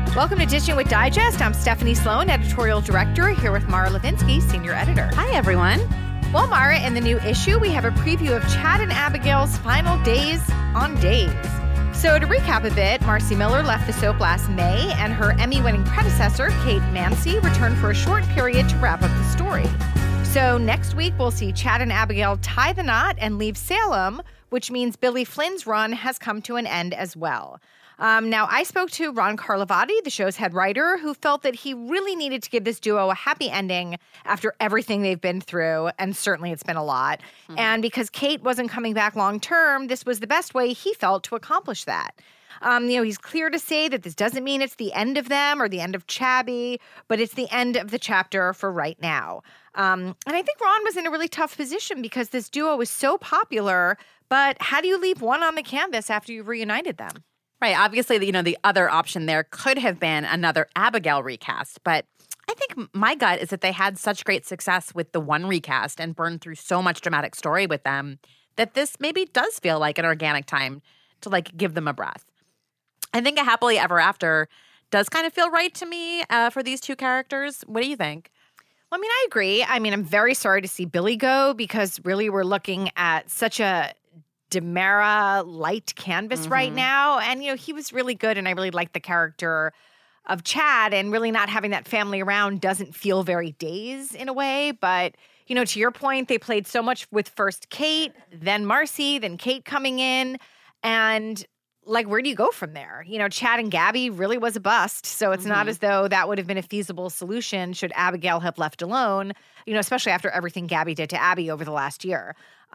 Welcome to Dishing with Digest. I'm Stephanie Sloan, editorial director, here with Mara Levinsky, senior editor. Hi, everyone. Well, Mara, in the new issue, we have a preview of Chad and Abigail's final days on days. So to recap a bit, Marci Miller left the soap last May, and her Emmy-winning predecessor, Kate Mansi, returned for a short period to wrap up the story. So next week, we'll see Chad and Abigail tie the knot and leave Salem, which means Billy Flynn's run has come to an end as well. Now, I spoke to Ron Carlivati, the show's head writer, who felt that he really needed to give this duo a happy ending after everything they've been through, and certainly it's been a lot. And because Kate wasn't coming back long term, this was the best way he felt to accomplish that. He's clear to say that this doesn't mean it's the end of them or the end of Chabby, but it's the end of the chapter for right now. And I think Ron was in a really tough position because this duo was so popular, but how do you leave one on the canvas after you've reunited them? Right. Obviously, the other option there could have been another Abigail recast. But I think my gut is that they had such great success with the one recast and burned through so much dramatic story with them that this maybe does feel like an organic time to, give them a breath. I think a happily ever after does kind of feel right to me for these two characters. What do you think? Well, I agree. I'm very sorry to see Billy go because really we're looking at such a DiMera light canvas right now. And, he was really good. And I really liked the character of Chad, and really not having that family around doesn't feel very Days in a way. But, to your point, they played so much with first Kate, then Marci, then Kate coming in. And where do you go from there? Chad and Gabby really was a bust. So it's not as though that would have been a feasible solution should Abigail have left alone, especially after everything Gabby did to Abby over the last year.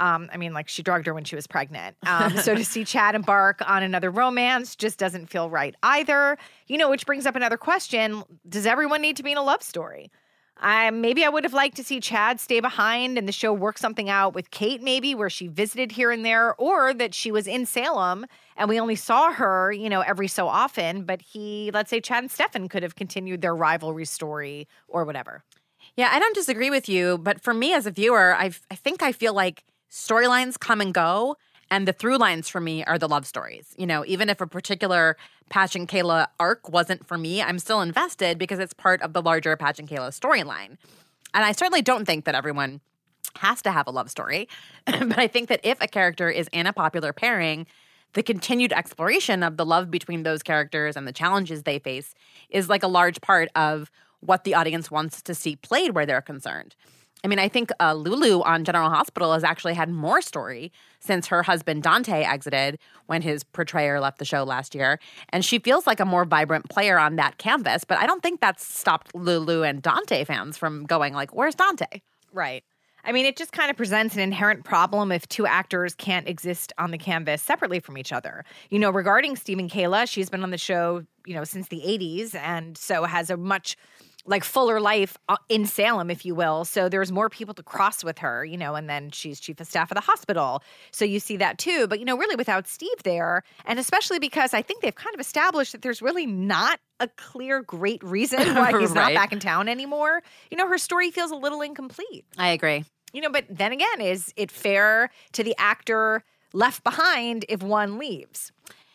She drugged her when she was pregnant. So to see Chad embark on another romance just doesn't feel right either. Which brings up another question. Does everyone need to be in a love story? Maybe I would have liked to see Chad stay behind and the show work something out with Kate maybe where she visited here and there, or that she was in Salem and we only saw her, every so often. But let's say Chad and Stefan could have continued their rivalry story or whatever. Yeah, I don't disagree with you. But for me as a viewer, I think I feel like storylines come and go, and the through lines for me are the love stories. Even if a particular Patch and Kayla arc wasn't for me, I'm still invested because it's part of the larger Patch and Kayla storyline. And I certainly don't think that everyone has to have a love story. But I think that if a character is in a popular pairing, the continued exploration of the love between those characters and the challenges they face is a large part of what the audience wants to see played where they're concerned. I think Lulu on General Hospital has actually had more story since her husband Dante exited when his portrayer left the show last year. And she feels like a more vibrant player on that canvas. But I don't think that's stopped Lulu and Dante fans from going where's Dante? Right. It just kind of presents an inherent problem if two actors can't exist on the canvas separately from each other. Regarding Steve and Kayla, she's been on the show, since the 80s, and so has a much fuller life in Salem, if you will. So there's more people to cross with her, and then she's chief of staff of the hospital. So you see that too. But, really without Steve there, and especially because I think they've kind of established that there's really not a clear, great reason why he's not back in town anymore. Her story feels a little incomplete. I agree. But then again, is it fair to the actor left behind if one leaves?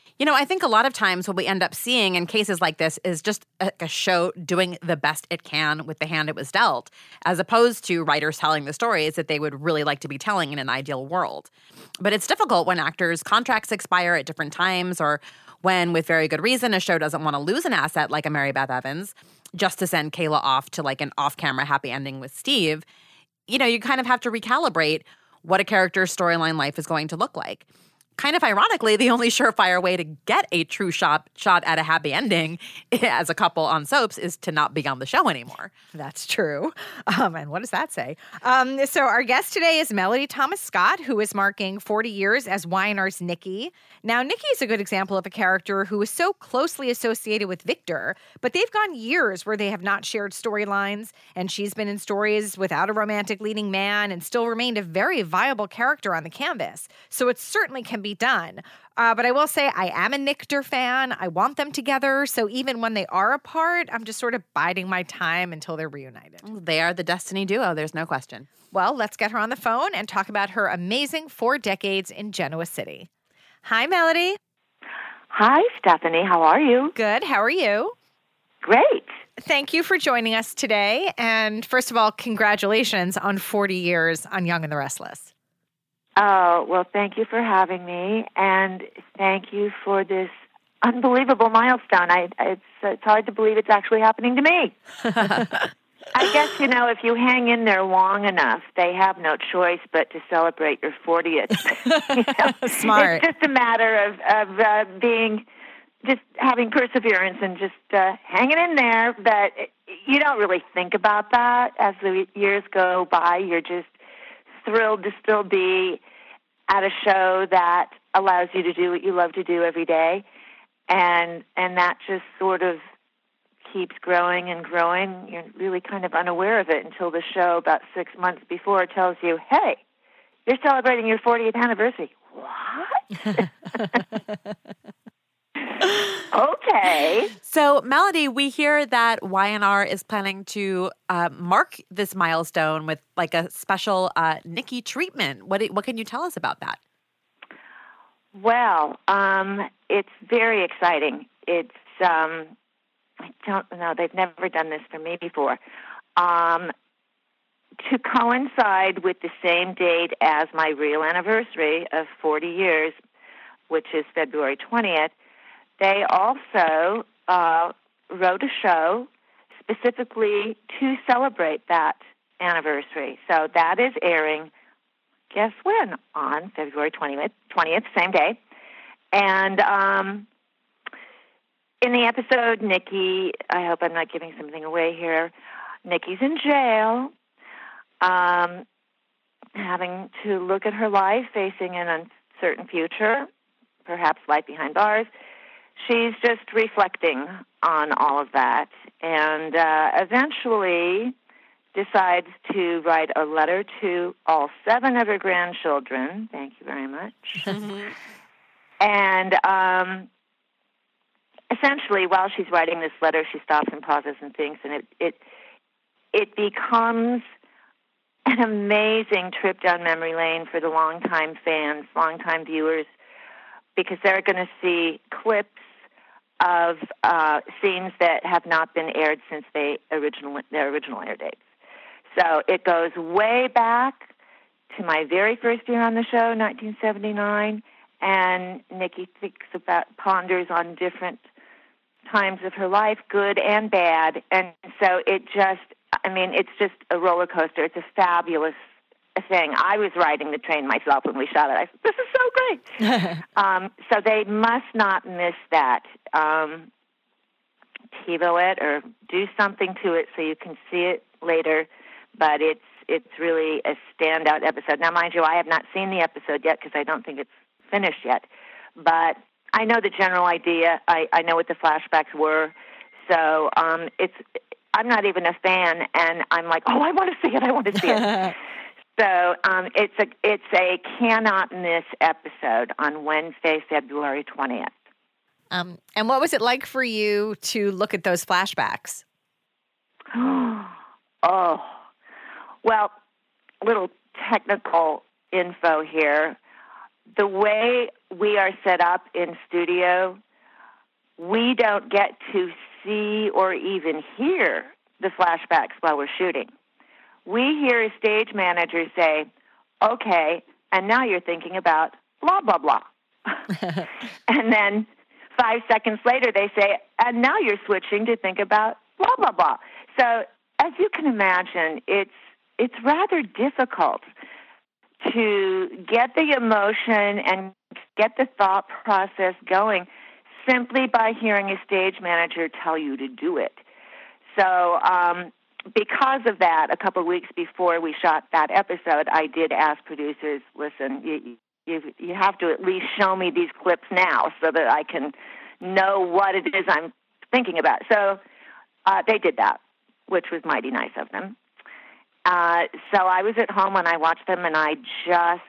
I think a lot of times what we end up seeing in cases like this is just a show doing the best it can with the hand it was dealt, as opposed to writers telling the stories that they would really like to be telling in an ideal world. But it's difficult when actors' contracts expire at different times, or when, with very good reason, a show doesn't want to lose an asset like a Mary Beth Evans just to send Kayla off to an off-camera happy ending with Steve. You kind of have to recalibrate what a character's storyline life is going to look like. Kind of ironically, the only surefire way to get a true shot at a happy ending as a couple on soaps is to not be on the show anymore. That's true. And what does that say? So our guest today is Melody Thomas Scott, who is marking 40 years as Y&R's Nikki. Now, Nikki is a good example of a character who is so closely associated with Victor, but they've gone years where they have not shared storylines, and she's been in stories without a romantic leading man and still remained a very viable character on the canvas. So it certainly can be done. But I will say I am a Nictor fan. I want them together. So even when they are apart, I'm just sort of biding my time until they're reunited. They are the destiny duo. There's no question. Well, let's get her on the phone and talk about her amazing 4 decades in Genoa City. Hi, Melody. Hi, Stephanie. How are you? Good. How are you? Great. Thank you for joining us today. And first of all, congratulations on 40 years on Young and the Restless. Oh, well, thank you for having me, and thank you for this unbelievable milestone. It's hard to believe it's actually happening to me. I guess, if you hang in there long enough, they have no choice but to celebrate your 40th. Smart. It's just a matter of just having perseverance and just hanging in there. But you don't really think about that as the years go by. You're just thrilled to still be at a show that allows you to do what you love to do every day. And that just sort of keeps growing and growing. You're really kind of unaware of it until the show about 6 months before tells you, hey, you're celebrating your 40th anniversary. What? Okay. So, Melody, we hear that Y&R is planning to mark this milestone with like a special Nikki treatment. What can you tell us about that? Well, it's very exciting. It's I don't know. They've never done this for me before. To coincide with the same date as my real anniversary of 40 years, which is February 20th, they also wrote a show specifically to celebrate that anniversary. So that is airing, guess when? On February 20th, same day. And in the episode, Nikki, I hope I'm not giving something away here, Nikki's in jail, having to look at her life, facing an uncertain future, perhaps life behind bars. She's just reflecting on all of that and eventually decides to write a letter to all 7 of her grandchildren. Thank you very much. And essentially, while she's writing this letter, she stops and pauses and thinks, and it becomes an amazing trip down memory lane for the longtime fans, longtime viewers, because they're going to see clips of scenes that have not been aired since their original air dates. So it goes way back to my very first year on the show, 1979, and Nikki ponders on different times of her life, good and bad, and so it's just a roller coaster. It's a fabulous thing. I was riding the train myself when we shot it. I said, this is so great. So they must not miss that. TiVo it or do something to it so you can see it later, but it's really a standout episode. Now, mind you, I have not seen the episode yet because I don't think it's finished yet, but I know the general idea. I know what the flashbacks were, so I'm not even a fan, and I'm like, oh, I want to see it. So it's a cannot miss episode on Wednesday, February 20th. And what was it like for you to look at those flashbacks? Oh, well, little technical info here. The way we are set up in studio, we don't get to see or even hear the flashbacks while we're shooting. We hear a stage manager say, okay, and now you're thinking about blah, blah, blah. And then 5 seconds later they say, and now you're switching to think about blah, blah, blah. So as you can imagine, it's rather difficult to get the emotion and get the thought process going simply by hearing a stage manager tell you to do it. So because of that, a couple of weeks before we shot that episode, I did ask producers, listen, you have to at least show me these clips now so that I can know what it is I'm thinking about. So they did that, which was mighty nice of them. So I was at home and I watched them, and I just,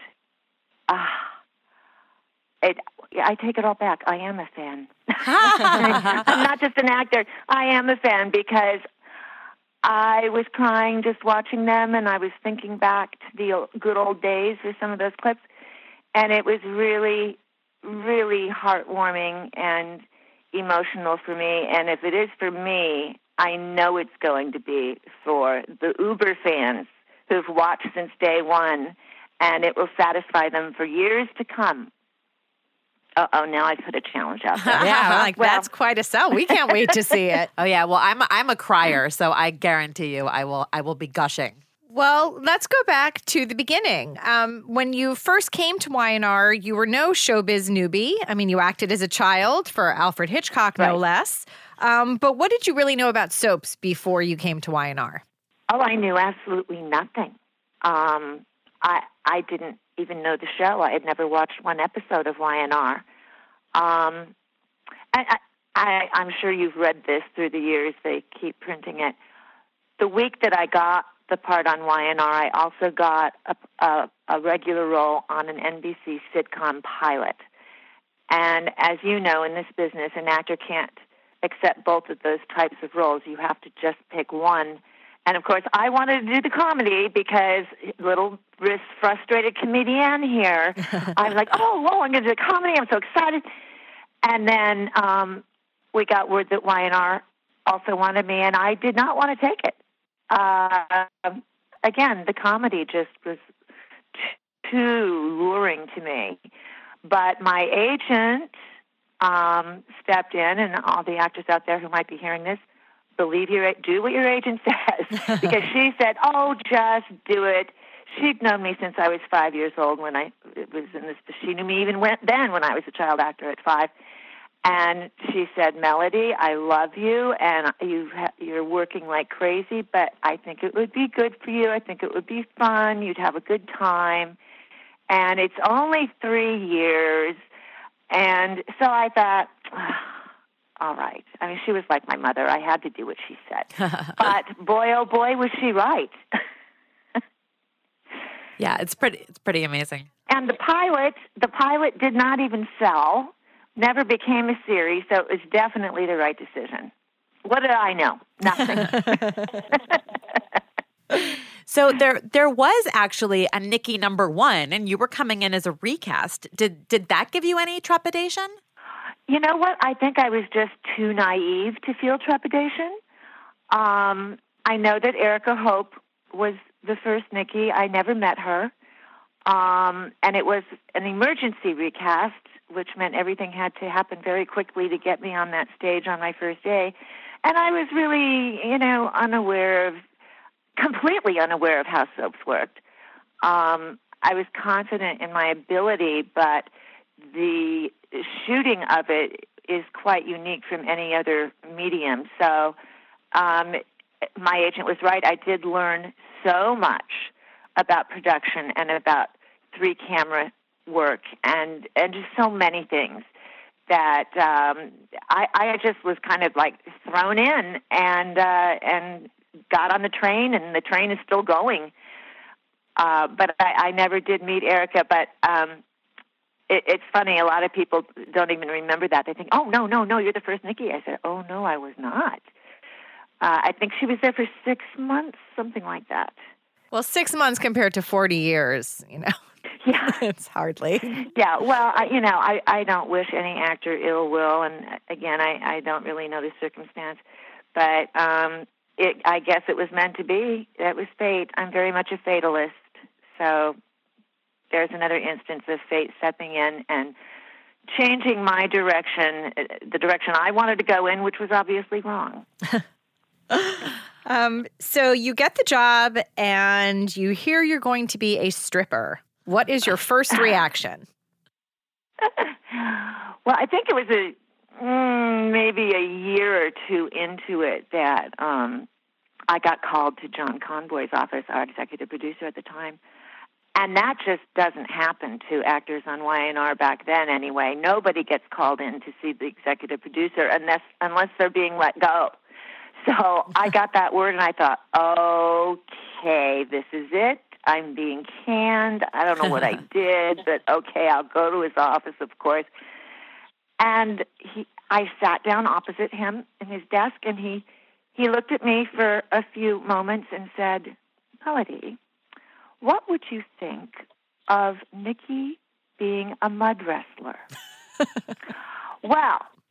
I take it all back. I am a fan. I'm not just an actor. I am a fan because I was crying just watching them, and I was thinking back to the good old days with some of those clips, and it was really, really heartwarming, and emotional for me, and if it is for me, I know it's going to be for the Uber fans who've watched since day one, and it will satisfy them for years to come. Uh-oh, now I put a challenge out there. Yeah, that's quite a sell. We can't wait to see it. Oh yeah, well I'm a crier, so I guarantee you I will be gushing. Well, let's go back to the beginning. When you first came to Y&R, you were no showbiz newbie. I mean, you acted as a child for Alfred Hitchcock, no less. But what did you really know about soaps before you came to Y&R? Oh, I knew absolutely nothing. I didn't even know the show. I had never watched one episode of Y&R. I'm sure you've read this through the years. They keep printing it. The week that I got the part on Y&R, I also got a regular role on an NBC sitcom pilot. And as you know, in this business, an actor can't accept both of those types of roles. You have to just pick one. And, of course, I wanted to do the comedy because little frustrated comedian here. I was like, oh, I'm going to do the comedy. I'm so excited. And then we got word that Y&R also wanted me, and I did not want to take it. Again, the comedy just was too luring to me. But my agent stepped in, and all the actors out there who might be hearing this, do what your agent says. Because she said, oh, just do it. She'd known me since I was 5 years old when I was in this. She knew me even then when I was a child actor at 5. And she said, Melody, I love you, and you're working like crazy, but I think it would be good for you. I think it would be fun. You'd have a good time. And it's only 3 years. And so I thought, all right. I mean, she was like my mother. I had to do what she said. But boy, oh boy, was she right. Yeah, it's pretty amazing. And the pilot did not even sell. Never became a series, so it was definitely the right decision. What did I know? Nothing. So there was actually a Nikki #1, and you were coming in as a recast. Did that give you any trepidation? You know what? I think I was just too naive to feel trepidation. I know that Erica Hope was the first Nikki. I never met her. And it was an emergency recast, which meant everything had to happen very quickly to get me on that stage on my first day. And I was really, completely unaware of how soaps worked. I was confident in my ability, but the shooting of it is quite unique from any other medium. So my agent was right. I did learn so much about production and about 3-camera work and just so many things that I just was kind of like thrown in and got on the train, and the train is still going. But I never did meet Erica. But it's funny, a lot of people don't even remember that. They think, oh, no, you're the first Nikki. I said, oh, no, I was not. I think she was there for 6 months, something like that. Well, 6 months compared to 40 years, Yeah. It's hardly. Yeah, well, I don't wish any actor ill will, and again, I don't really know the circumstance, but I guess it was meant to be. That was fate. I'm very much a fatalist, so there's another instance of fate stepping in and changing my direction, the direction I wanted to go in, which was obviously wrong. So you get the job and you hear you're going to be a stripper. What is your first reaction? Well, I think it was maybe a year or two into it that I got called to John Conboy's office, our executive producer at the time. And that just doesn't happen to actors on Y&R back then anyway. Nobody gets called in to see the executive producer unless they're being let go. So I got that word and I thought, okay, this is it. I'm being canned. I don't know what I did, but okay, I'll go to his office, of course. And I sat down opposite him in his desk, and he looked at me for a few moments and said, Melody, what would you think of Nikki being a mud wrestler? Well,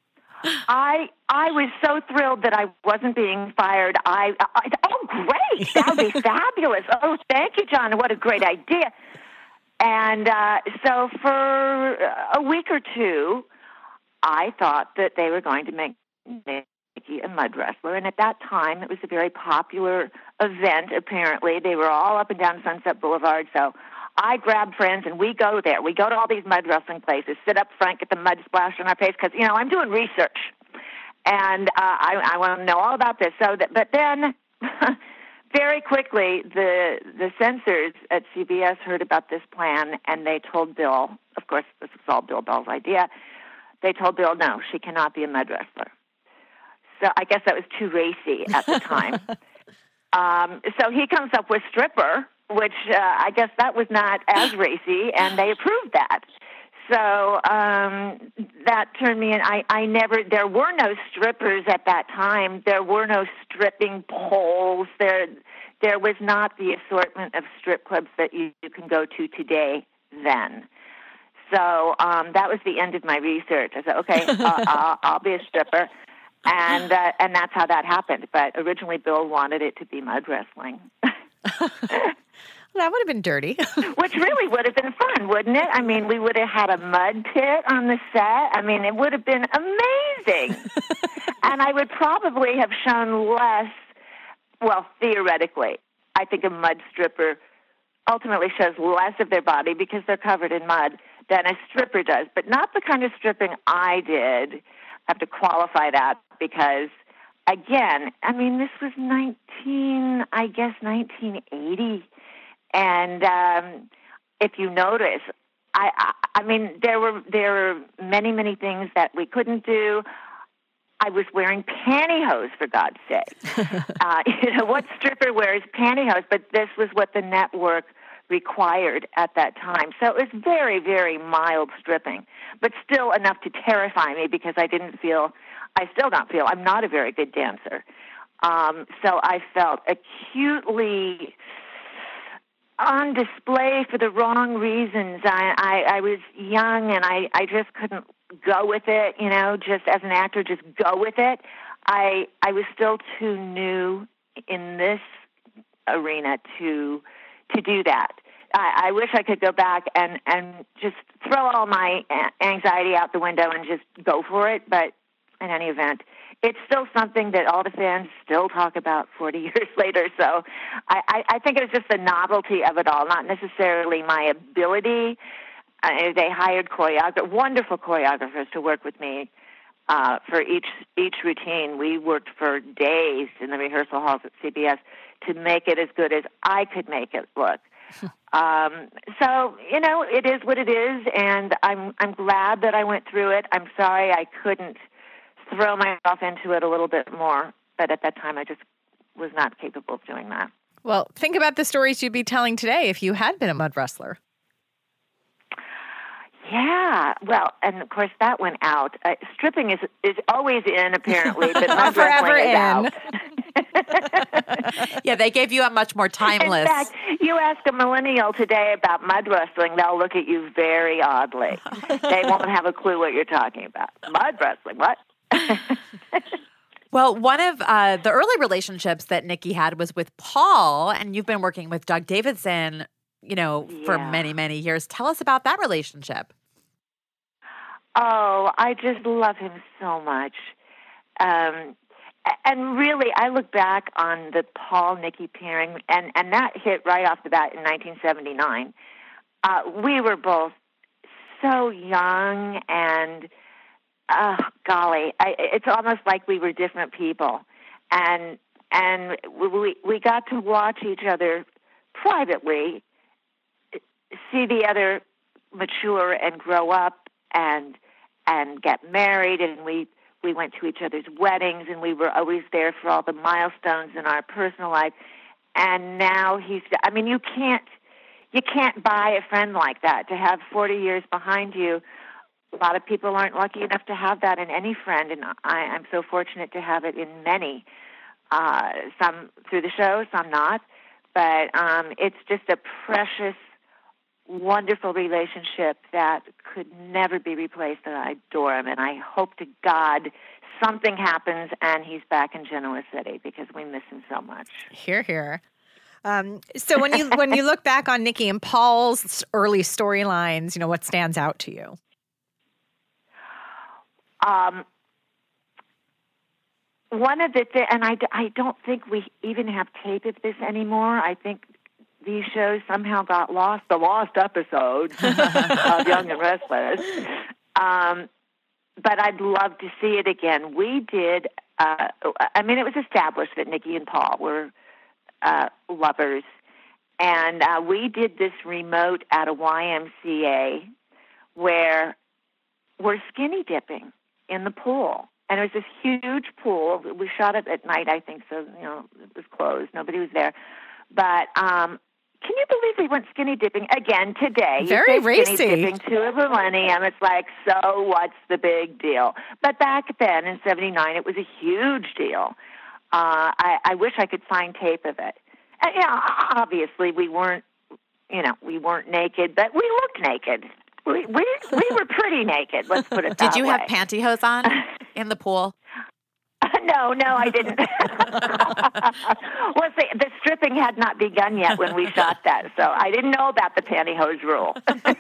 I was so thrilled that I wasn't being fired. Oh, great. That would be fabulous. Oh, thank you, John. What a great idea. And so for a week or two, I thought that they were going to make Nikki a mud wrestler. And at that time, it was a very popular event, apparently. They were all up and down Sunset Boulevard. So I grab friends, and we go there. We go to all these mud wrestling places, sit up front, get the mud splashed on our face, because, I'm doing research. And I want to know all about this. But then very quickly, the censors at CBS heard about this plan, and they told Bill, of course, this was all Bill Bell's idea, they told Bill, no, she cannot be a mud wrestler. So I guess that was too racy at the time. So he comes up with stripper, which I guess that was not as racy, and they approved that. So that turned me in. There were no strippers at that time. There were no stripping poles. There was not the assortment of strip clubs that you can go to today then. So that was the end of my research. I said, okay, I'll be a stripper. And that's how that happened. But originally Bill wanted it to be mud wrestling. That would have been dirty. Which really would have been fun, wouldn't it? I mean, we would have had a mud pit on the set. I mean, it would have been amazing. And I would probably have shown less, well, theoretically, I think a mud stripper ultimately shows less of their body because they're covered in mud than a stripper does. But not the kind of stripping I did. I have to qualify that because, again, I mean, this was 1980. And if you notice, I mean, there were many, many things that we couldn't do. I was wearing pantyhose, for God's sake. What stripper wears pantyhose? But this was what the network required at that time. So it was very, very mild stripping, but still enough to terrify me because I still don't feel, I'm not a very good dancer. So I felt acutely on display for the wrong reasons. I was young and I just couldn't go with it, just as an actor, just go with it. I was still too new in this arena to do that. I wish I could go back and just throw all my anxiety out the window and just go for it, but in any event, it's still something that all the fans still talk about 40 years later. So I think it was just the novelty of it all, not necessarily my ability. They hired wonderful choreographers to work with me for each routine. We worked for days in the rehearsal halls at CBS to make it as good as I could make it look. So, it is what it is, and I'm glad that I went through it. I'm sorry I couldn't throw myself into it a little bit more, but at that time I just was not capable of doing that. Well, think about the stories you'd be telling today if you had been a mud wrestler. Yeah, well, and of course that went out. Stripping is always in, apparently, but mud wrestling is out. Yeah, they gave you a much more timeless. In fact, you ask a millennial today about mud wrestling, they'll look at you very oddly. They won't have a clue what you're talking about. Mud wrestling, what? Well, one of the early relationships that Nikki had was with Paul, and you've been working with Doug Davidson, for many, many years. Tell us about that relationship. Oh, I just love him so much. And really, I look back on the Paul-Nikki pairing, and that hit right off the bat in 1979. We were both so young, and golly, it's almost like we were different people. And we got to watch each other privately, see the other mature and grow up and get married, and we went to each other's weddings, and we were always there for all the milestones in our personal life. And now you can't buy a friend like that. To have 40 years behind you, a lot of people aren't lucky enough to have that in any friend, and I'm so fortunate to have it in many. Some through the show, some not. But it's just a precious, wonderful relationship that could never be replaced, and I adore him, and I hope to God something happens and he's back in Genoa City because we miss him so much. Hear, hear. So when you look back on Nikki and Paul's early storylines, what stands out to you? One of the things, and I don't think we even have tape of this anymore. I think these shows somehow got lost, the lost episodes of Young and Restless. But I'd love to see it again. We did, it was established that Nikki and Paul were lovers. And we did this remote at a YMCA where we're skinny dipping in the pool. And it was this huge pool. We shot it at night, I think, so, it was closed. Nobody was there. But can you believe we went skinny dipping again today? Very racy. Skinny dipping to a millennium. It's like, so what's the big deal? But back then in '79, it was a huge deal. I wish I could find tape of it. Obviously we weren't naked, but we looked naked. We were pretty naked. Let's put it that way. Did you have pantyhose on in the pool? No, I didn't. Well, see, the stripping had not begun yet when we shot that, so I didn't know about the pantyhose rule.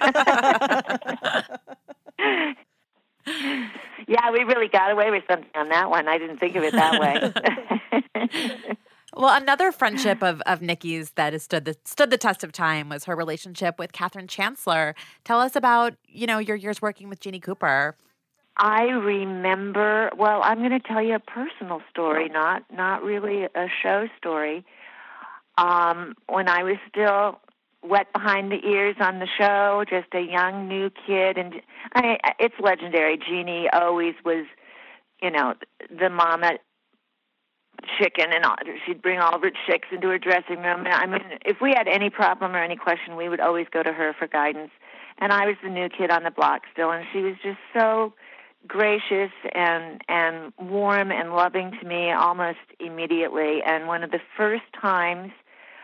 Yeah, we really got away with something on that one. I didn't think of it that way. Well, another friendship of Nikki's that has stood the test of time was her relationship with Katherine Chancellor. Tell us about, your years working with Jeanne Cooper. I remember, I'm going to tell you a personal story, not really a show story. When I was still wet behind the ears on the show, just a young new kid, and it's legendary. Jeanne always was, the mama chicken, and she'd bring all of her chicks into her dressing room. I mean, if we had any problem or any question, we would always go to her for guidance. And I was the new kid on the block still, and she was just so gracious and warm and loving to me almost immediately. And one of the first times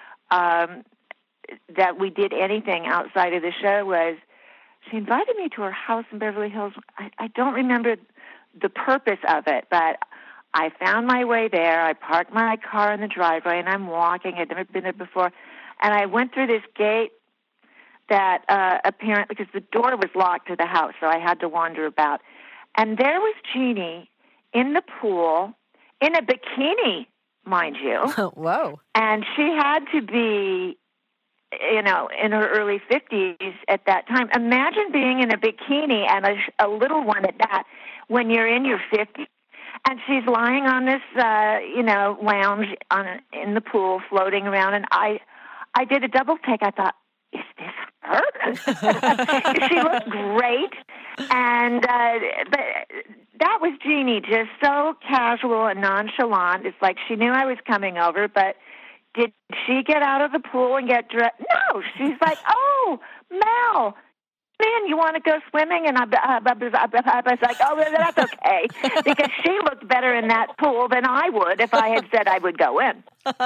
that we did anything outside of the show was she invited me to her house in Beverly Hills. I don't remember the purpose of it, but I found my way there. I parked my car in the driveway, and I'm walking. I'd never been there before. And I went through this gate that apparently, because the door was locked to the house, so I had to wander about. And there was Jeanne in the pool, in a bikini, mind you. Whoa. And she had to be, in her early 50s at that time. Imagine being in a bikini, and a little one at that, when you're in your 50s. And she's lying on this, lounge in the pool, floating around. And I did a double take. I thought, is this her? She looked great. And but that was Jeanne, just so casual and nonchalant. It's like she knew I was coming over, but did she get out of the pool and get dressed? No. She's like, oh, Mel, man, you want to go swimming? And I was like, oh, that's okay. Because she looked better in that pool than I would if I had said I would go in.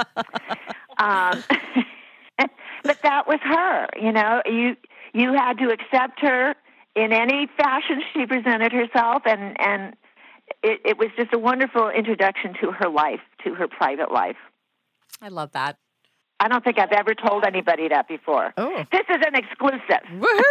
But that was her, You had to accept her in any fashion she presented herself, and it was just a wonderful introduction to her life, to her private life. I love that. I don't think I've ever told anybody that before. Oh. This is an exclusive.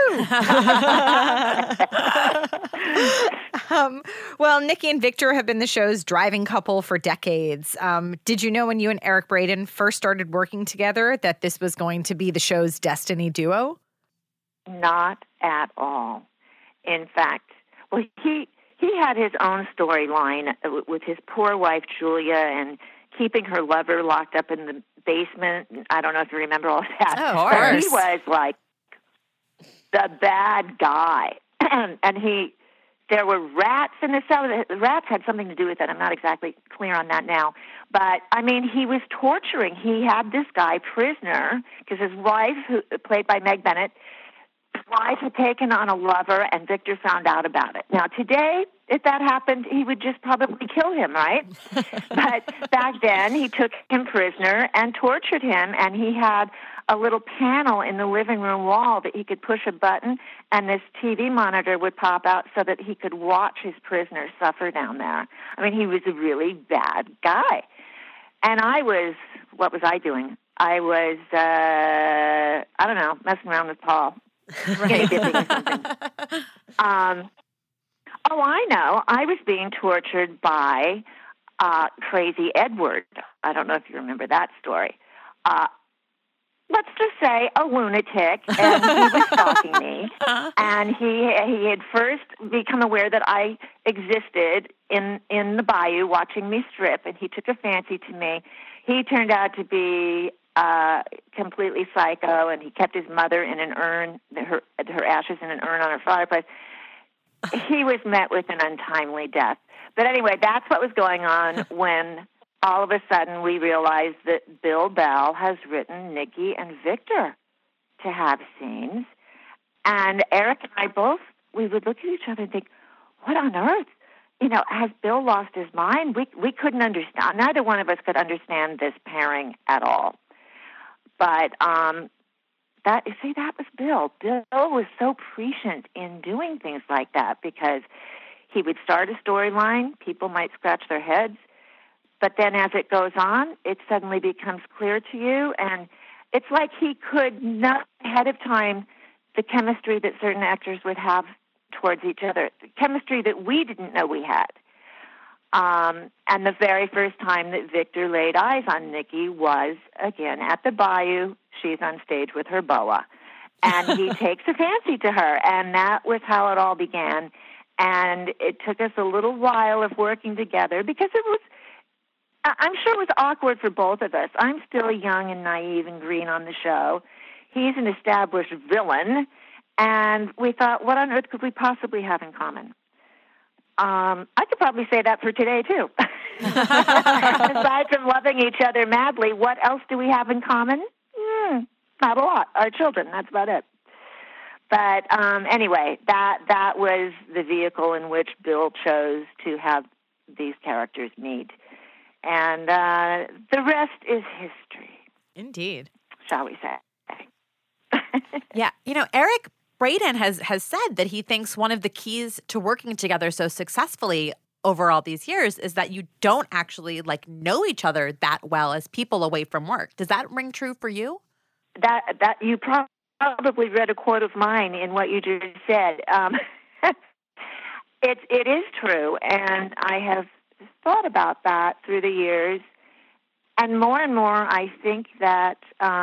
Woohoo! Well, Nikki and Victor have been the show's driving couple for decades. Did you know when you and Eric Braeden first started working together that this was going to be the show's destiny duo? Not at all. In fact, he had his own storyline with his poor wife, Julia, and keeping her lover locked up in the basement. I don't know if you remember all that. Oh, of course. He was like the bad guy. And there were rats in the cell. The rats had something to do with it. I'm not exactly clear on that now. But, he was torturing. He had this guy prisoner because his wife, who played by Meg Bennett, his wife had taken on a lover, and Victor found out about it. Now, today, if that happened, he would just probably kill him, right? But back then, he took him prisoner and tortured him, and he had a little panel in the living room wall that he could push a button, and this TV monitor would pop out so that he could watch his prisoner suffer down there. I mean, he was a really bad guy. And what was I doing? I was, I don't know, messing around with Paul. Right. Dipping or something. I know. I was being tortured by Crazy Edward. I don't know if you remember that story. Let's just say a lunatic, and he was stalking me. And he had first become aware that I existed in the bayou watching me strip, and he took a fancy to me. He turned out to be completely psycho, and he kept his mother in an urn, her ashes in an urn on her fireplace. He was met with an untimely death. But anyway, that's what was going on when all of a sudden we realized that Bill Bell has written Nikki and Victor to have scenes. And Eric and I both, we would look at each other and think, what on earth? You know, has Bill lost his mind? We couldn't understand. Neither one of us could understand this pairing at all. But that was Bill. Bill was so prescient in doing things like that because he would start a storyline, people might scratch their heads, but then as it goes on, it suddenly becomes clear to you, and it's like he could know ahead of time the chemistry that certain actors would have towards each other, chemistry that we didn't know we had. And the very first time that Victor laid eyes on Nikki was, again, at the bayou. She's on stage with her boa. And he takes a fancy to her. And that was how it all began. And it took us a little while of working together because I'm sure it was awkward for both of us. I'm still young and naive and green on the show. He's an established villain. And we thought, what on earth could we possibly have in common? I could probably say that for today, too. Aside from loving each other madly, what else do we have in common? Not a lot. Our children, that's about it. But anyway, that was the vehicle in which Bill chose to have these characters meet. And the rest is history. Indeed. Shall we say. Yeah. You know, Eric Braeden has said that he thinks one of the keys to working together so successfully over all these years is that you don't actually know each other that well as people away from work. Does that ring true for you? That you probably read a quote of mine in what you just said. It is true, and I have thought about that through the years. And more, I think that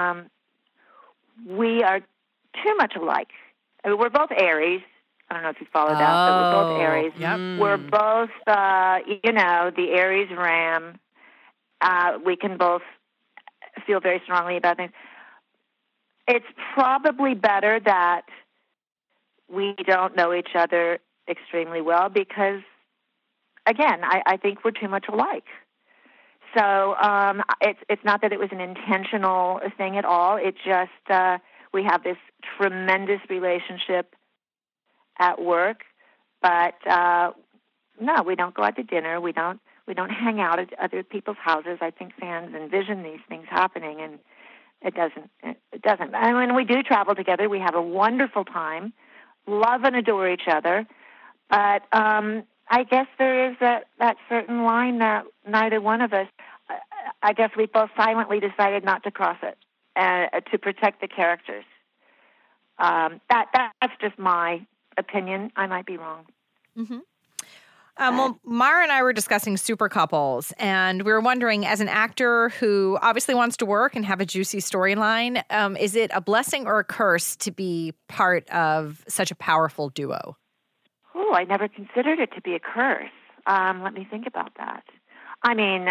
we are too much alike. I mean, we're both Aries. I don't know if you follow that, but we're both Aries. Yep. We're both, the Aries Ram. We can both feel very strongly about things. It's probably better that we don't know each other extremely well because, again, I think we're too much alike. So it's not that it was an intentional thing at all. It just we have this tremendous relationship at work, but no, we don't go out to dinner. We don't hang out at other people's houses. I think fans envision these things happening, and it doesn't. And when we do travel together, we have a wonderful time, love and adore each other. But I guess there is that certain line that neither one of us, I guess we both silently decided not to cross it to protect the characters. That's just my opinion. I might be wrong. Mm-hmm. Well, Mara and I were discussing super couples, and we were wondering, as an actor who obviously wants to work and have a juicy storyline, is it a blessing or a curse to be part of such a powerful duo? Oh, I never considered it to be a curse. Let me think about that. I mean,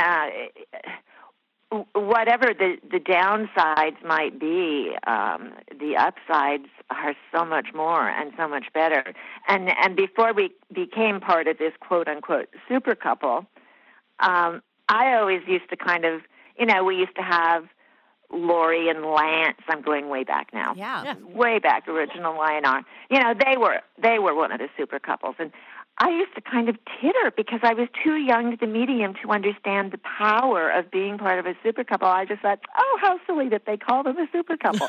whatever the downsides might be, the upsides are so much more and so much better. And before we became part of this quote-unquote super couple, I always used to kind of, we used to have Lori and Lance. I'm going way back now. Yeah. Way back, original Y&R. They were one of the super couples. And I used to kind of titter because I was too young to the medium to understand the power of being part of a super couple. I just thought, oh, how silly that they call them a super couple.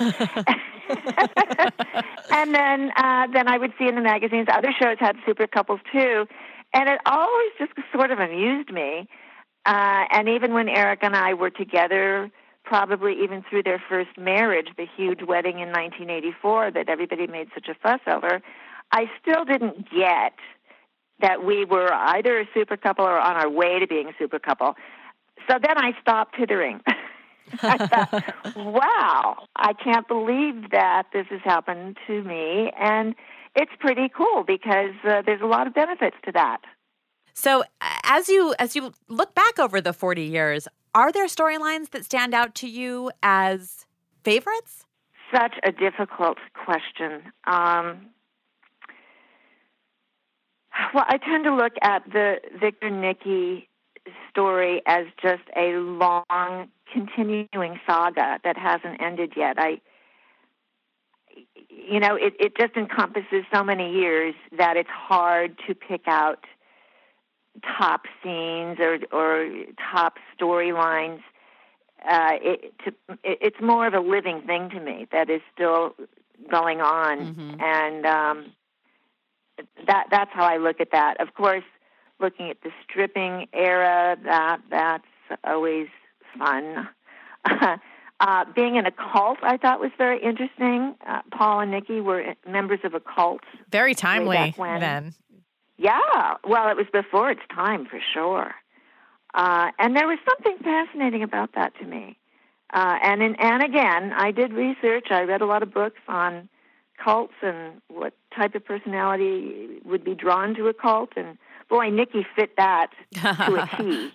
And then I would see in the magazines other shows had super couples too, and it always just sort of amused me. And even when Eric and I were together, probably even through their first marriage, the huge wedding in 1984 that everybody made such a fuss over, I still didn't get that we were either a super couple or on our way to being a super couple. So then I stopped tittering. I thought, wow, I can't believe that this has happened to me. And it's pretty cool because there's a lot of benefits to that. So as you look back over the 40 years, are there storylines that stand out to you as favorites? Such a difficult question. Well, I tend to look at the Victor Nikki story as just a long, continuing saga that hasn't ended yet. It just encompasses so many years that it's hard to pick out top scenes or top storylines. It's more of a living thing to me that is still going on, and that's how I look at that. Of course, looking at the stripping era, that's always fun. Being in a cult, I thought was very interesting. Paul and Nikki were members of a cult. Very timely then. Yeah, well, it was before its time for sure. And there was something fascinating about that to me. And again, I did research. I read a lot of books on cults and what type of personality would be drawn to a cult. And boy, Nikki fit that to a T.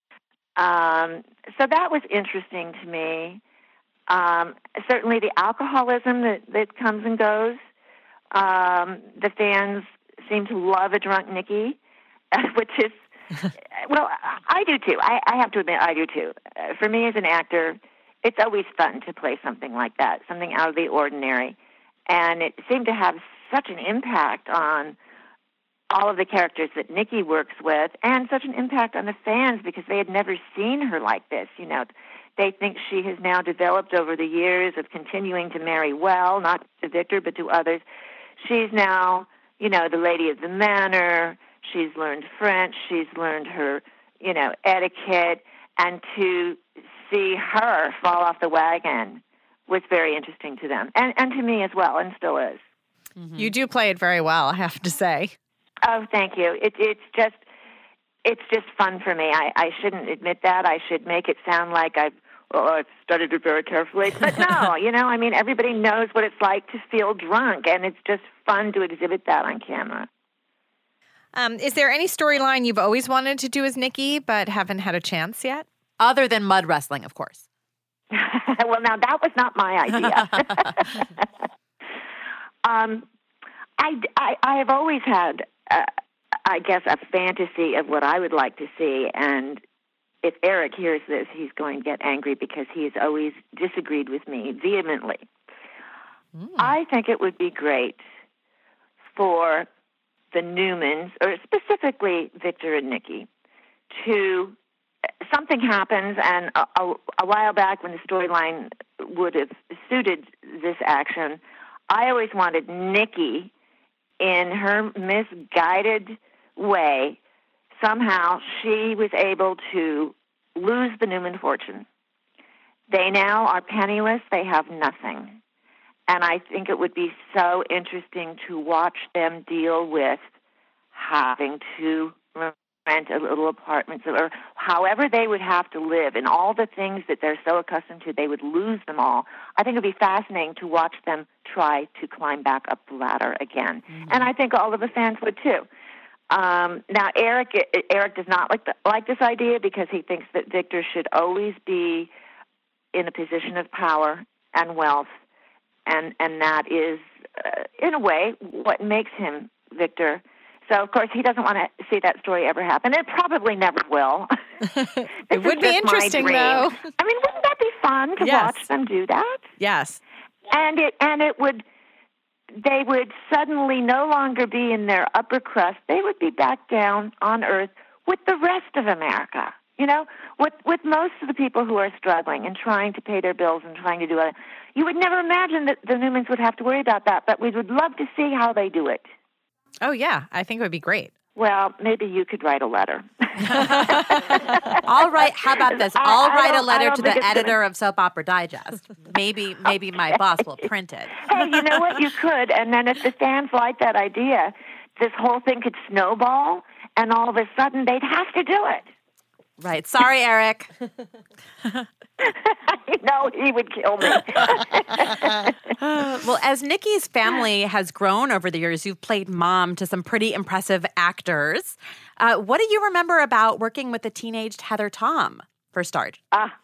So that was interesting to me. Certainly the alcoholism that comes and goes. The fans seem to love a drunk Nikki, which is, well, I do too. I have to admit, I do too. For me as an actor, it's always fun to play something like that, something out of the ordinary. And it seemed to have such an impact on all of the characters that Nikki works with, and such an impact on the fans because they had never seen her like this. You know, they think she has now developed over the years of continuing to marry well, not to Victor, but to others. She's now, you know, the lady of the manor. She's learned French. She's learned her, you know, etiquette. And to see her fall off the wagon was very interesting to them, and to me as well, and still is. Mm-hmm. You do play it very well, I have to say. Oh, thank you. It's just fun for me. I shouldn't admit that. I should make it sound like I've studied it very carefully. But no, you know, I mean, everybody knows what it's like to feel drunk, and it's just fun to exhibit that on camera. Is there any storyline you've always wanted to do as Nikki but haven't had a chance yet? Other than mud wrestling, of course. Well, now that was not my idea. I have always had, I guess, a fantasy of what I would like to see. And if Eric hears this, he's going to get angry because he has always disagreed with me vehemently. I think it would be great for the Newmans, or specifically Victor and Nikki, to something happens, and a while back when the storyline would have suited this action, I always wanted Nikki, in her misguided way, somehow she was able to lose the Newman fortune. They now are penniless. They have nothing. And I think it would be so interesting to watch them deal with having to rent a little apartment, or however they would have to live, and all the things that they're so accustomed to, they would lose them all. I think it would be fascinating to watch them try to climb back up the ladder again. Mm-hmm. And I think all of the fans would too. Now, Eric does not like this idea because he thinks that Victor should always be in a position of power and wealth, and that is, in a way, what makes him Victor. So, of course, he doesn't want to see that story ever happen. It probably never will. It would be interesting, though. I mean, wouldn't that be fun to watch them do that? Yes. And it would they would suddenly no longer be in their upper crust. They would be back down on earth with the rest of America. With most of the people who are struggling and trying to pay their bills and trying to do it. You would never imagine that the Newmans would have to worry about that, but we would love to see how they do it. Oh, yeah. I think it would be great. Well, maybe you could write a letter. I'll write. How about this? I'll write a letter to the editor of Soap Opera Digest. Maybe my boss will print it. Hey, you know what? You could. And then if the fans like that idea, this whole thing could snowball, and all of a sudden they'd have to do it. Right. Sorry, Eric. He would kill me. Well, as Nikki's family has grown over the years, you've played mom to some pretty impressive actors. What do you remember about working with the teenaged Heather Tom for start?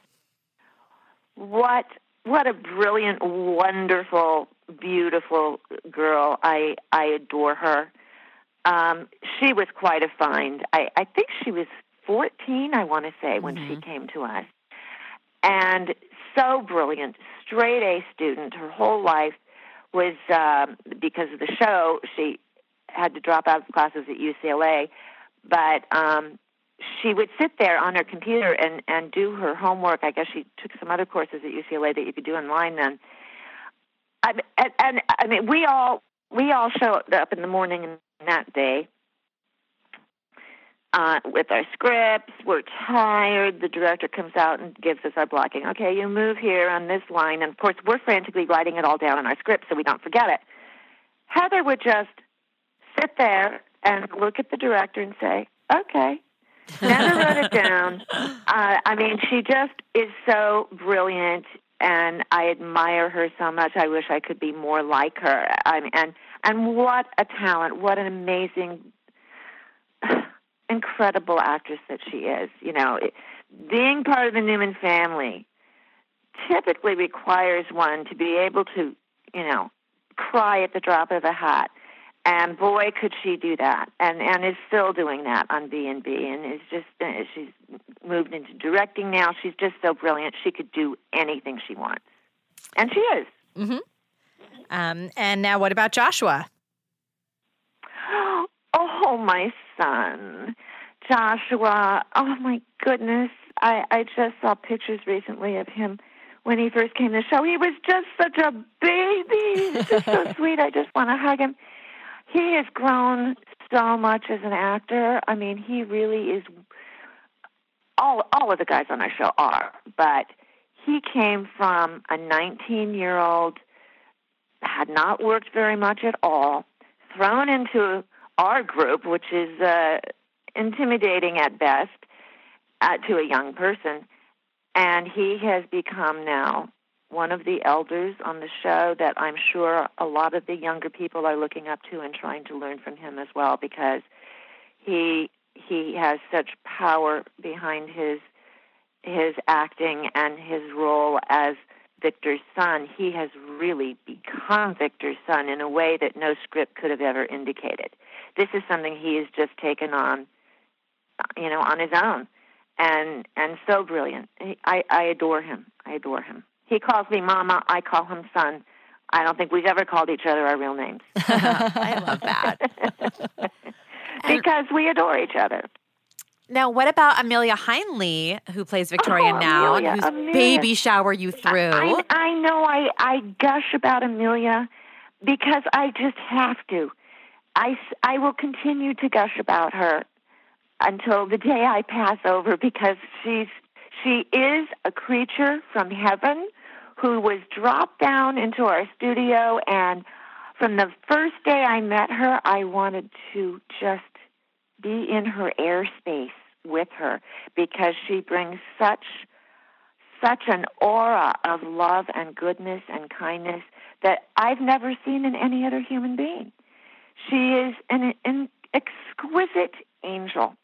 What a brilliant, wonderful, beautiful girl. I adore her. She was quite a find. I think she was 14, I want to say, when she came to us. And so brilliant, straight A student. Her whole life was, because of the show, she had to drop out of classes at UCLA. But she would sit there on her computer and do her homework. I guess she took some other courses at UCLA that you could do online then. And we all showed up in the morning that day with our scripts. We're tired. The director comes out and gives us our blocking. Okay, you move here on this line. And, of course, we're frantically writing it all down in our script so we don't forget it. Heather would just sit there and look at the director and say, okay. Never wrote it down. She just is so brilliant, and I admire her so much. I wish I could be more like her. And what a talent, what an amazing, incredible actress that she is. Being part of the Newman family typically requires one to be able to, cry at the drop of a hat. And boy, could she do that, and is still doing that on B&B, and is just she's moved into directing now. She's just so brilliant. She could do anything she wants, and she is. Mm-hmm. And now, what about Joshua? Oh, my son, Joshua. Oh my goodness, I just saw pictures recently of him when he first came to the show. He was just such a baby. He was just so sweet. I just want to hug him. He has grown so much as an actor. He really is. All of the guys on our show are, but he came from a 19-year-old, had not worked very much at all, thrown into our group, which is intimidating at best to a young person, and he has become now one of the elders on the show that I'm sure a lot of the younger people are looking up to and trying to learn from him as well, because he has such power behind his acting and his role as Victor's son. He has really become Victor's son in a way that no script could have ever indicated. This is something he has just taken on, on his own, and so brilliant. I adore him. I adore him. He calls me Mama. I call him Son. I don't think we've ever called each other our real names. I love that. Because we adore each other. Now, what about Amelia Heinle, who plays Victoria now, and whose baby shower you threw? I know I gush about Amelia because I just have to. I will continue to gush about her until the day I pass over, because she is a creature from heaven who was dropped down into our studio, and from the first day I met her, I wanted to just be in her airspace with her, because she brings such an aura of love and goodness and kindness that I've never seen in any other human being. She is an exquisite angel.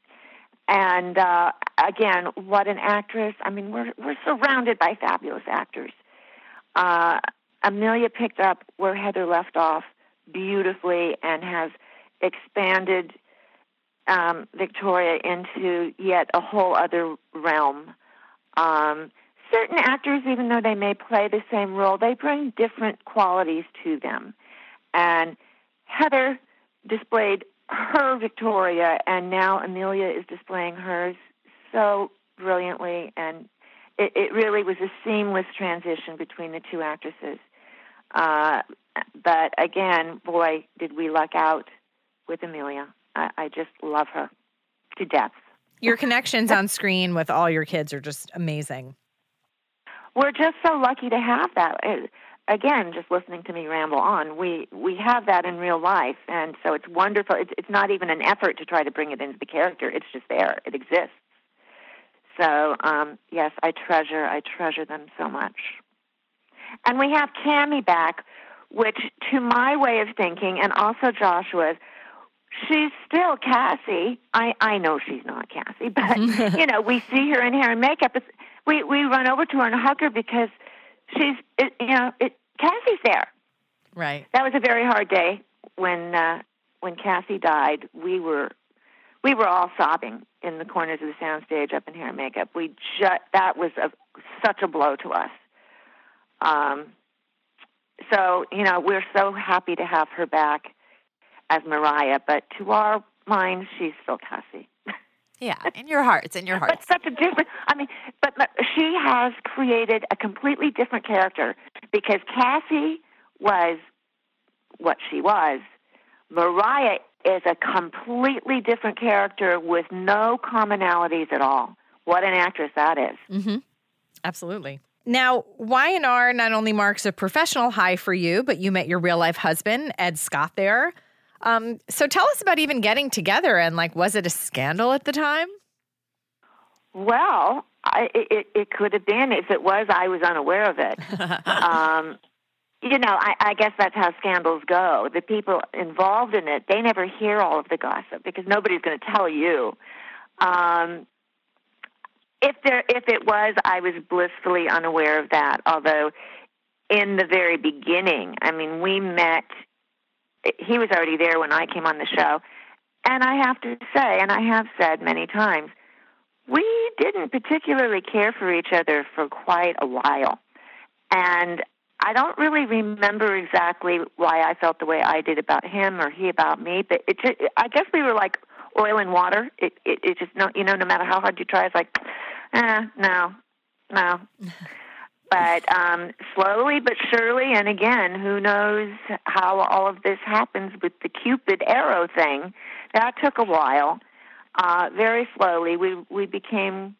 And again, what an actress. We're surrounded by fabulous actors. Amelia picked up where Heather left off beautifully and has expanded Victoria into yet a whole other realm. Certain actors, even though they may play the same role, they bring different qualities to them. And Heather displayed her Victoria, and now Amelia is displaying hers so brilliantly. And it really was a seamless transition between the two actresses. But again, boy, did we luck out with Amelia. I just love her to death. Your connections on screen with all your kids are just amazing. We're just so lucky to have that. Again, just listening to me ramble on, we have that in real life, and so it's wonderful. It's not even an effort to try to bring it into the character. It's just there. It exists. So, yes, I treasure them so much. And we have Cammie back, which, to my way of thinking, and also Joshua's, she's still Cassie. I know she's not Cassie, but, we see her in hair and makeup. We run over to her and hug her because Cassie's there. Right. That was a very hard day when Cassie died. We were all sobbing in the corners of the soundstage up in hair and makeup. That was such a blow to us. So, we're so happy to have her back as Mariah, but to our minds, she's still Cassie. Yeah, in your hearts. But such a different, but she has created a completely different character because Cassie was what she was. Mariah is a completely different character with no commonalities at all. What an actress that is. Mm-hmm. Absolutely. Now, Y&R not only marks a professional high for you, but you met your real-life husband, Ed Scott, there. So tell us about even getting together, and, was it a scandal at the time? Well, it could have been. If it was, I was unaware of it. I guess that's how scandals go. The people involved in it, they never hear all of the gossip because nobody's going to tell you. If it was, I was blissfully unaware of that, although in the very beginning, we met. He was already there when I came on the show. And I have to say, and I have said many times, we didn't particularly care for each other for quite a while. And I don't really remember exactly why I felt the way I did about him or he about me, but I guess we were like oil and water. It just, no matter how hard you try, it's like, no. But slowly but surely, and again, who knows how all of this happens with the Cupid arrow thing. That took a while. Very slowly, we became,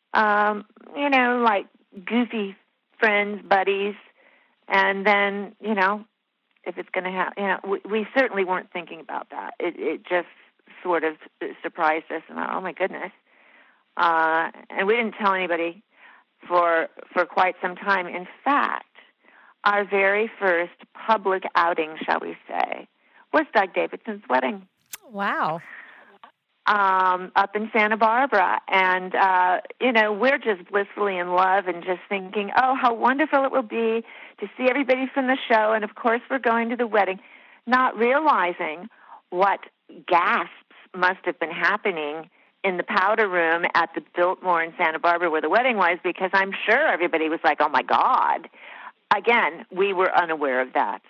like goofy friends, buddies. And then, if it's going to happen, we certainly weren't thinking about that. It just sort of surprised us, and oh my goodness. And we didn't tell anybody for quite some time. In fact, our very first public outing, shall we say, was Doug Davidson's wedding. Wow. Up in Santa Barbara. And, we're just blissfully in love and just thinking, oh, how wonderful it will be to see everybody from the show. And, of course, we're going to the wedding, not realizing what gasps must have been happening in the powder room at the Biltmore in Santa Barbara where the wedding was, because I'm sure everybody was like, oh, my God. Again, we were unaware of that.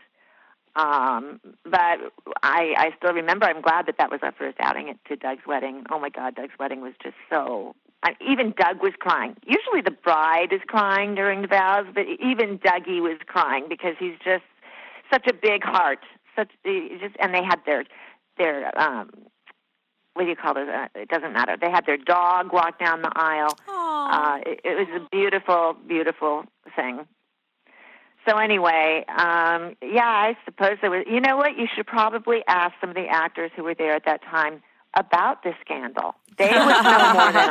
But I still remember, I'm glad that was our first outing to Doug's wedding. Oh, my God, Doug's wedding was just so... even Doug was crying. Usually the bride is crying during the vows, but even Dougie was crying because he's just such a big heart. And they had their what do you call it? It doesn't matter. They had their dog walk down the aisle. It was a beautiful, beautiful thing. So anyway, I suppose there was, you know what? You should probably ask some of the actors who were there at that time about this scandal. They would know more than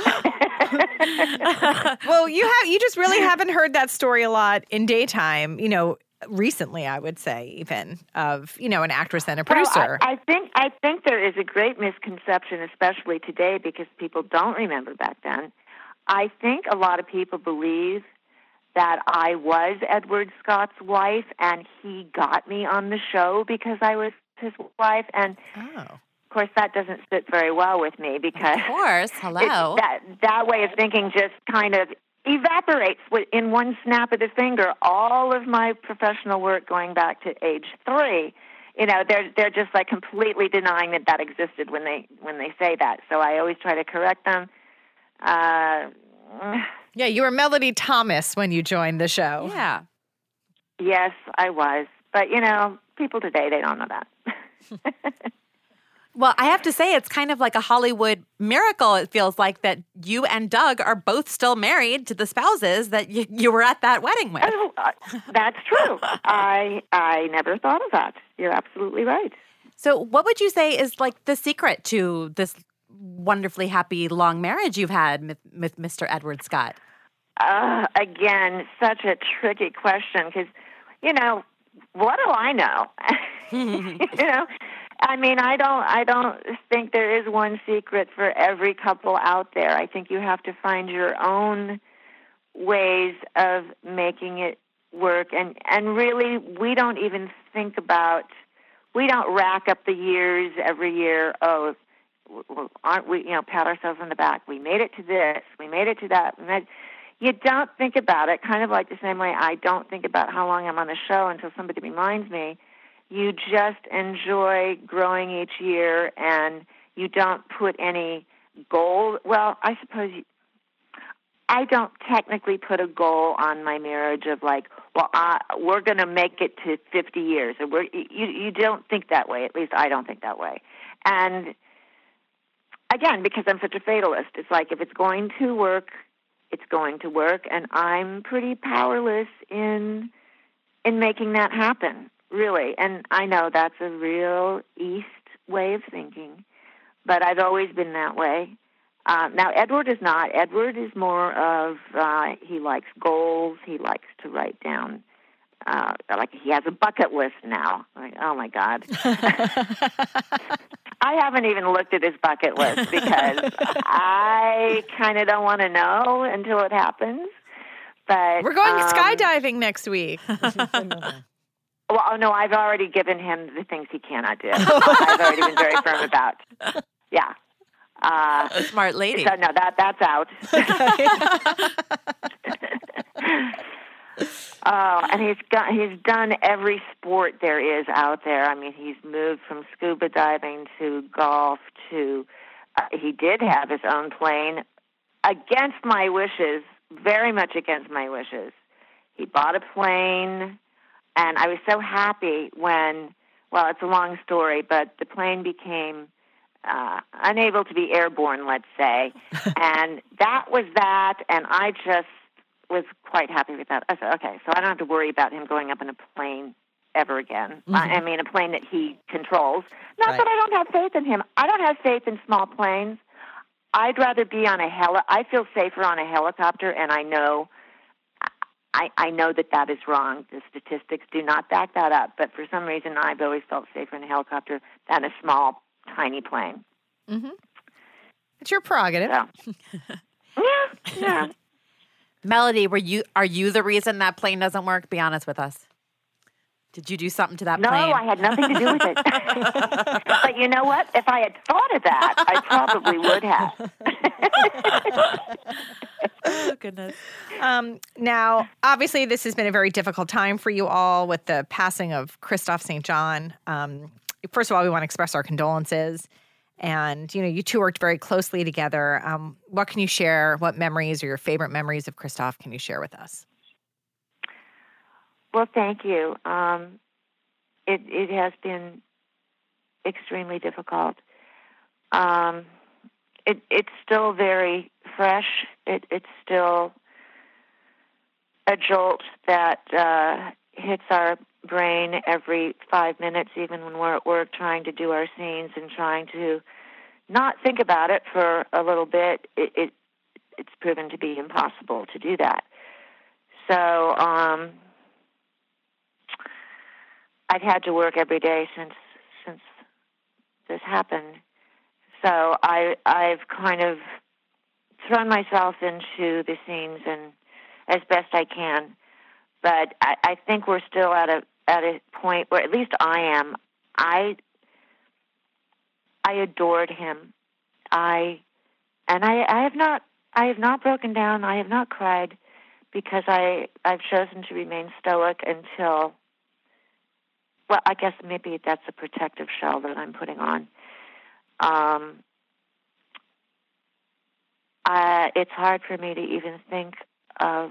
I. Well, you just really haven't heard that story a lot in daytime, recently, I would say, even of, an actress and a producer. Well, I think there is a great misconception, especially today, because people don't remember back then. I think a lot of people believe that I was Edward Scott's wife, and he got me on the show because I was his wife. And of course, that doesn't sit very well with me because, of course, hello, that way of thinking just kind of evaporates in one snap of the finger. All of my professional work going back to age 3, they're just like completely denying that existed when they say that. So I always try to correct them. Yeah, you were Melody Thomas when you joined the show. Yeah. Yes, I was. But, people today, they don't know that. Well, I have to say, it's kind of like a Hollywood miracle, it feels like, that you and Doug are both still married to the spouses that you were at that wedding with. Oh, that's true. I never thought of that. You're absolutely right. So what would you say is like the secret to this wonderfully happy long marriage you've had with Mr. Edward Scott? Again, such a tricky question because, what do I know? I mean, I don't think there is one secret for every couple out there. I think you have to find your own ways of making it work. And really, we don't even we don't rack up the years every year. Oh, aren't we, pat ourselves on the back. We made it to this. We made it to that. And that. You don't think about it, kind of like the same way I don't think about how long I'm on the show until somebody reminds me. You just enjoy growing each year, and you don't put any goal. Well, I suppose I don't technically put a goal on my marriage of like, we're going to make it to 50 years. Or you don't think that way. At least I don't think that way. And again, because I'm such a fatalist, it's like if it's going to work, it's going to work, and I'm pretty powerless in making that happen, really. And I know that's a real East way of thinking, but I've always been that way. Now, Edward is not. Edward is more of, he likes goals. He likes to write down, like he has a bucket list now. Like, oh, my God. I haven't even looked at his bucket list because I kind of don't want to know until it happens. But we're going skydiving next week. Well, no, I've already given him the things he cannot do. I've already been very firm about. Yeah. Smart lady. So no, that's out. And he's done every sport there is out there. I mean, he's moved from scuba diving to golf to. He did have his own plane, against my wishes, very much against my wishes. He bought a plane, and I was so happy when. Well, it's a long story, but the plane became unable to be airborne, let's say, and that was that. And I just was quite happy with that. I said, okay, so I don't have to worry about him going up in a plane ever again. Mm-hmm. I mean, a plane that he controls. Not right. That I don't have faith in him. I don't have faith in small planes. I'd rather be on a I feel safer on a helicopter, and I know that is wrong. The statistics do not back that up. But for some reason, I've always felt safer in a helicopter than a small, tiny plane. Mm-hmm. It's your prerogative. So. Yeah. Melody, are you the reason that plane doesn't work? Be honest with us. Did you do something to that plane? No, I had nothing to do with it. But you know what? If I had thought of that, I probably would have. Oh, goodness. Now, obviously, this has been a very difficult time for you all with the passing of Christophe St. John. First of all, we want to express our condolences. And, you two worked very closely together. What can you share? What memories or your favorite memories of Christophe can you share with us? Well, thank you. It has been extremely difficult. It's still very fresh. It's still a jolt that hits our brain every 5 minutes, even when we're at work trying to do our scenes and trying to not think about it for a little bit. It's proven to be impossible to do that. So I've had to work every day since this happened. So I've kind of thrown myself into the scenes and as best I can. But I think we're still at a point where, at least I am. I adored him. I have not I have not broken down. I have not cried because I've chosen to remain stoic until, well, I guess maybe that's a protective shell that I'm putting on. It's hard for me to even think of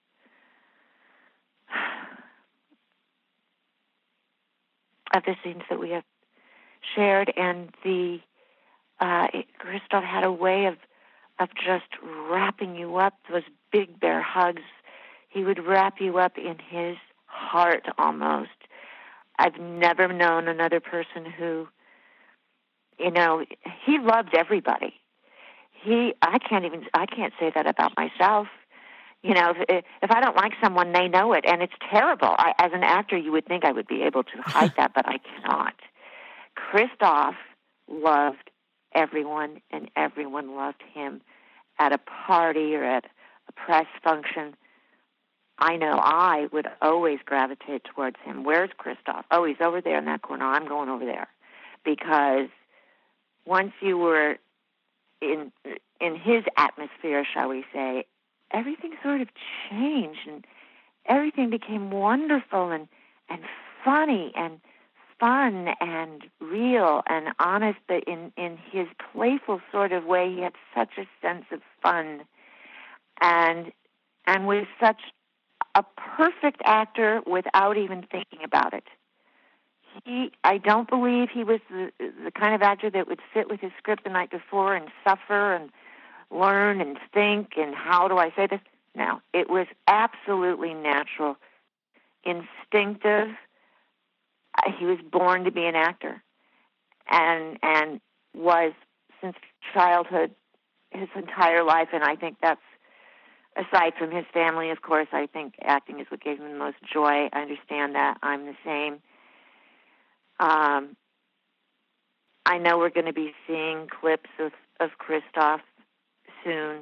the scenes that we have shared, and Christoph had a way of just wrapping you up, those big bear hugs. He would wrap you up in his heart almost. I've never known another person who, he loved everybody. I can't say that about myself. If I don't like someone, they know it, and it's terrible. As an actor, you would think I would be able to hide that, but I cannot. Christoph loved everyone, and everyone loved him. At a party or at a press function, I know I would always gravitate towards him. Where's Christoph? Oh, he's over there in that corner. I'm going over there. Because once you were in his atmosphere, shall we say, everything sort of changed, and everything became wonderful and funny and fun and real and honest. But in his playful sort of way, he had such a sense of fun, and was such a perfect actor without even thinking about it. I don't believe he was the kind of actor that would sit with his script the night before and suffer and learn and think and how do I say this? No, it was absolutely natural, instinctive. He was born to be an actor, and was since childhood, his entire life. And I think that's, aside from his family, of course, I think acting is what gave him the most joy. I understand that. I'm the same. I know we're going to be seeing clips of Christoph soon.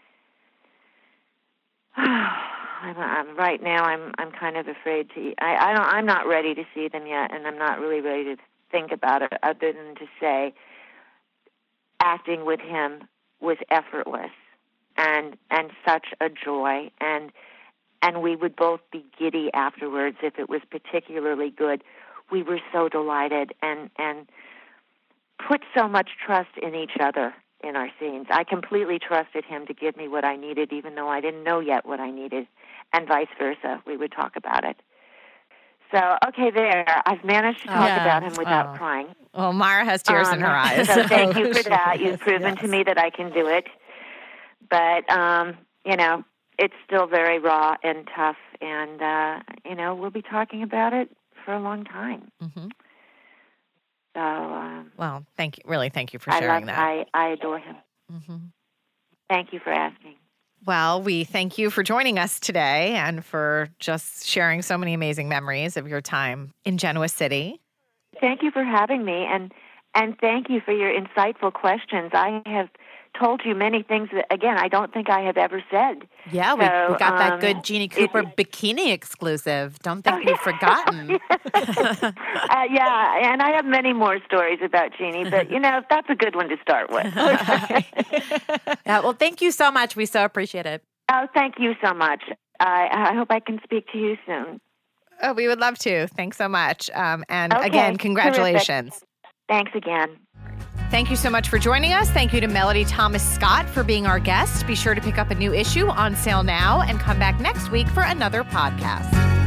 Right now, I'm kind of afraid to. I'm not ready to see them yet, and I'm not really ready to think about it, other than to say, acting with him was effortless and such a joy, and we would both be giddy afterwards if it was particularly good. We were so delighted and put so much trust in each other in our scenes. I completely trusted him to give me what I needed, even though I didn't know yet what I needed, and vice versa. We would talk about it. So, okay, there. I've managed to talk about him without crying. Well, Mara has tears in her eyes. So thank you for that. You've proven to me that I can do it. But, it's still very raw and tough, and, we'll be talking about it for a long time. Mm-hmm. So, well, thank you for sharing that. I adore him. Mm-hmm. Thank you for asking. Well, we thank you for joining us today and for just sharing so many amazing memories of your time in Genoa City. Thank you for having me, and thank you for your insightful questions. I have told you many things that, again, I don't think I have ever said. Yeah, we got that good Jeannie Cooper bikini exclusive. Don't think we've forgotten. Yeah, and I have many more stories about Jeannie, but, that's a good one to start with. Okay. Yeah, well, thank you so much. We so appreciate it. Oh, thank you so much. I hope I can speak to you soon. Oh, we would love to. Thanks so much. Again, congratulations. Terrific. Thanks again. Thank you so much for joining us. Thank you to Melody Thomas Scott for being our guest. Be sure to pick up a new issue on sale now and come back next week for another podcast.